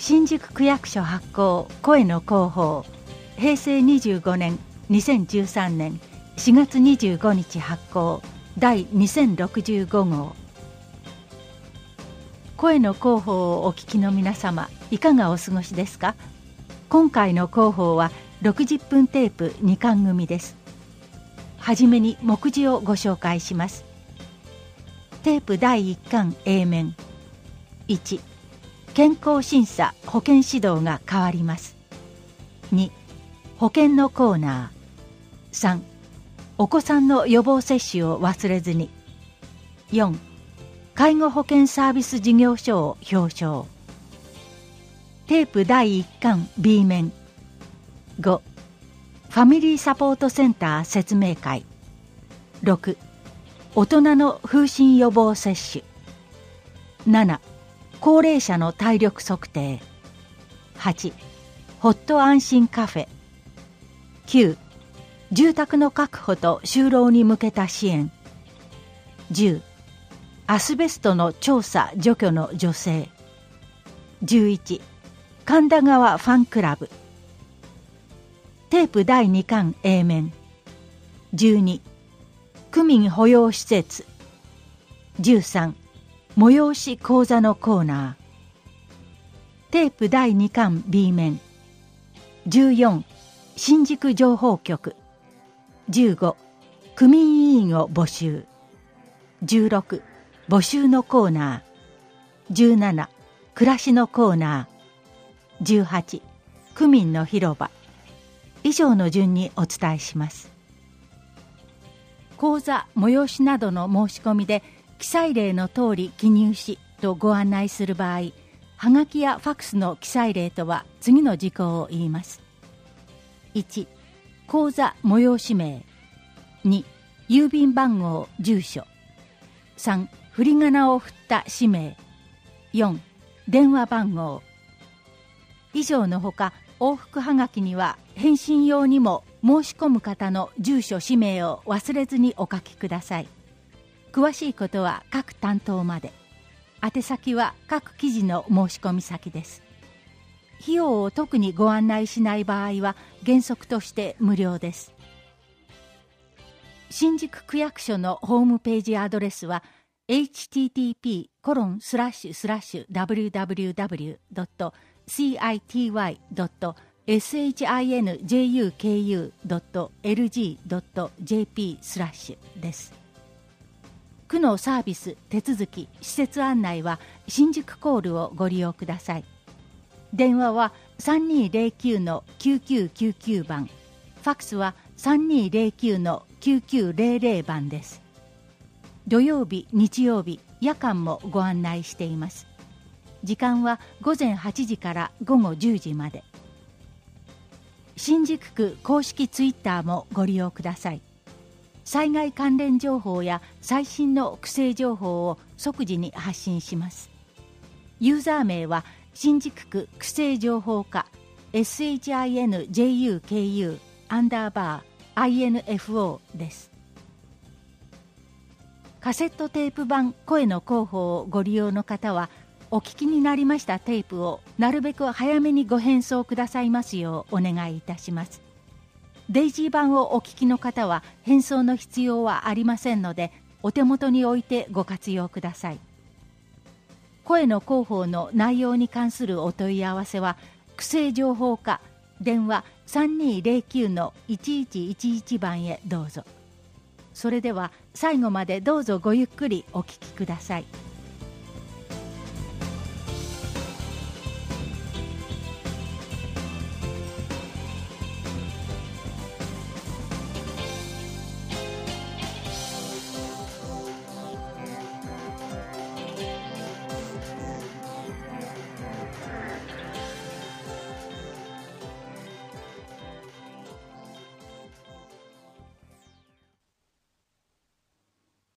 新宿区役所発行声の広報平成25年2013年4月25日発行第2065号。声の広報をお聞きの皆様、いかがお過ごしですか？今回の広報は60分テープ2巻組です。はじめに目次をご紹介します。テープ第1巻 A 面。1、健康審査保健指導が変わります。2、保健のコーナー。3、お子さんの予防接種を忘れずに。4、介護保険サービス事業所を表彰。テープ第1巻 B 面。5、ファミリーサポートセンター説明会。6、大人の風疹予防接種。7、高齢者の体力測定。8、ホット安心カフェ。9、住宅の確保と就労に向けた支援。10、アスベストの調査除去の助成。11、神田川ファンクラブ。テープ第2巻 A 面。12、区民保養施設。13、催し講座のコーナー。テープ第2巻 B 面。14、新宿情報局。15、区民委員を募集。16、募集のコーナー。17、暮らしのコーナー。18、区民の広場。以上の順にお伝えします。講座、催しなどの申し込みで記載例の通り記入しとご案内する場合、はがきやファクスの記載例とは次の事項を言います。1、講座催し名。2、郵便番号住所。3、振り仮名を振った氏名。4、電話番号。以上のほか、往復はがきには返信用にも申し込む方の住所氏名を忘れずにお書きください。詳しいことは各担当まで。宛先は各記事の申し込み先です。費用を特にご案内しない場合は原則として無料です。新宿区役所のホームページアドレスは http://www.city.shinjuku.lg.jp/ です。区のサービス、手続き、施設案内は新宿コールをご利用ください。電話は 3209-9999 番、ファクスは 3209-9900 番です。土曜日、日曜日、夜間もご案内しています。時間は午前8時から午後10時まで。新宿区公式ツイッターもご利用ください。災害関連情報や最新の区政情報を即時に発信します。ユーザー名は新宿区区政情報課 SHINJUKU_INFO です。カセットテープ版声の広報をご利用の方は、お聞きになりましたテープをなるべく早めにご返送くださいますようお願いいたします。デイジー版をお聞きの方は返送の必要はありませんので、お手元に置いてご活用ください。声の広報の内容に関するお問い合わせは、区政情報課電話 3209-1111 番へどうぞ。それでは最後までどうぞごゆっくりお聞きください。